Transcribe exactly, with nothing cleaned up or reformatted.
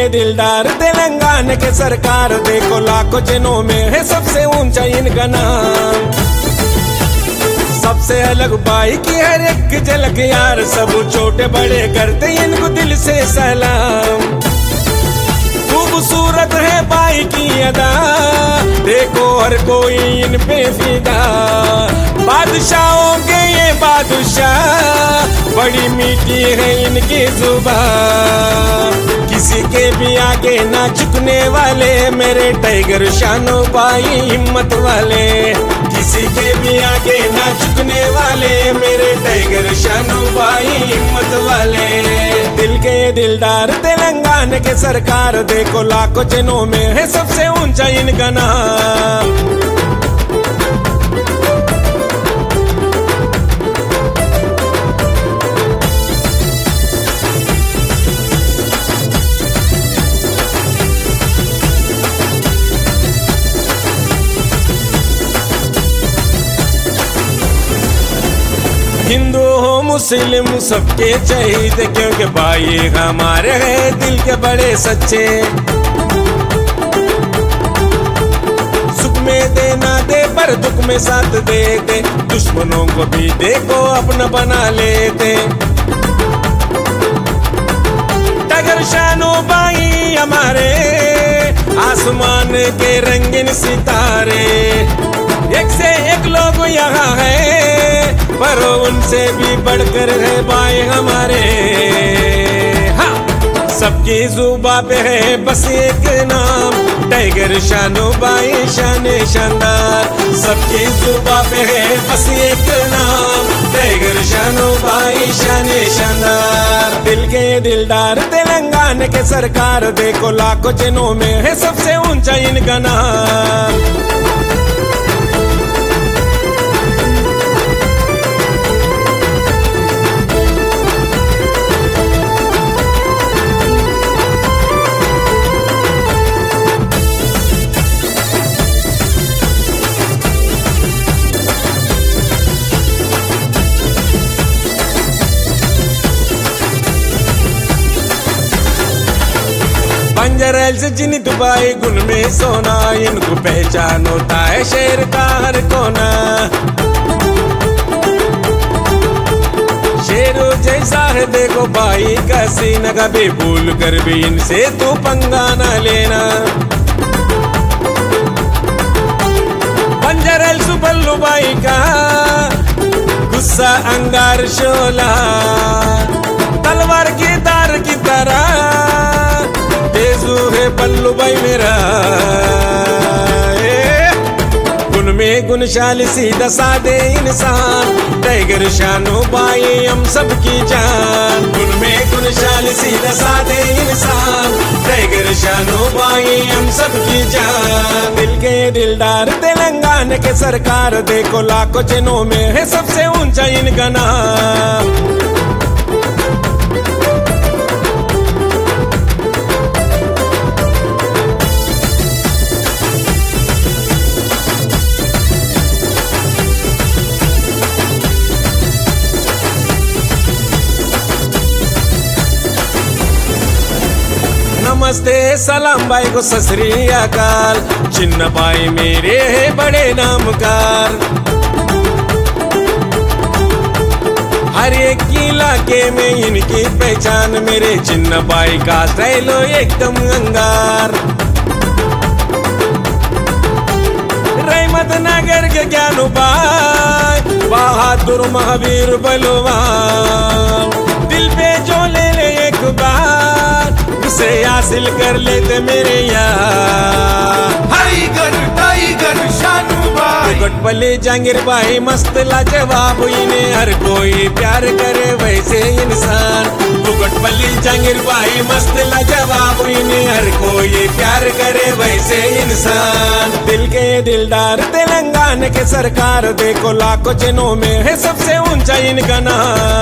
दिलदार तेलंगाना के सरकार, देखो लाखों जनों में है सबसे ऊंचा इनका नाम। सबसे अलग बाई की हर एक झलक यार, सब छोटे बड़े करते इनको दिल से सलाम। खूबसूरत है बाई की अदा, देखो हर कोई इन पे फिदा। बादशाहों के ये बादशाह, बड़ी मीठी है इनकी जुबान। किसी के भी आगे ना झुकने वाले, मेरे टाइगर शानो बाई हिम्मत वाले। किसी के भी आगे ना झुकने वाले, मेरे टाइगर शानो बाई हिम्मत वाले। दिल के दिलदार तेलंगाना के सरकार, देखो लाखों जनों में है सबसे ऊंचा इनका नाम। हिंदू हो मुस्लिम सबके चाहिए, क्योंकि भाई हमारे हैं दिल के बड़े सच्चे। सुख में देना दे पर दुख में साथ दे दे, दुश्मनों को भी देखो अपना बना लेते। टाइगर शानो बाई हमारे, आसमान के रंगीन सितारे। एक से एक लोग यहाँ है, पर उनसे भी बढ़कर है बाई हमारे। हाँ, सबकी जुबा पे है बस एक नाम, टाइगर शानो बाई शाने शानदार। सबकी जुबा पे है बस एक नाम, टाइगर शानो बाई शाने शानदार। दिल के दिलदार तेलंगाना के सरकार, देखो लाखों जनों में है सबसे ऊंचा इनका नाम। बंजरल से जिन दुबई गुन में सोना, इनको पहचान होता है शेर का हर कोना। शेरों जैसा है देखो बाई का सीना, कभी भूल कर भी इनसे तू पंगा न लेना। बंजरल सुबल्लू बाई का गुस्सा अंगार शोला, तलवार की तार की तरह तेजू है बल्लू भाई मेरा। उनमें गुणशाली सीधा सादे इंसान, टाइगर शानो बाई हम सबकी जान। उनमें गुणशाली सीधा सादे इंसान, टाइगर शानो बाई हम सबकी जान। दिल के दिलदार तेलंगाना के सरकार, देखो लाखों जनों में है सबसे ऊंचा इनका नाम। नमस्ते सलाम बाई को सत श्री अकाल, चिन्न बाई मेरे है बड़े नामकार। हर एक इलाके में इनकी पहचान, मेरे चिन्न बाई का स्टाइलो एकदम अंगार। रहमत नगर के ज्ञानू बाई, बहादुर महावीर बलवान। दिल पे जो ले ले एक बार, उसे हासिल कर लेते मेरे यार। टाइगर टाइगर शानू बाई, गटपल्ली जहांगीर बाई मस्त लाजवाब, इन्हें हर कोई प्यार करे वैसे इंसान। गटपल्ली जहांगीर बाई मस्त लाजवाब, इन्हें हर कोई प्यार करे वैसे इंसान। दिल के दिलदार तेलंगाना के सरकार, देखो लाखों जनों में है सबसे ऊंचा इनका नाम।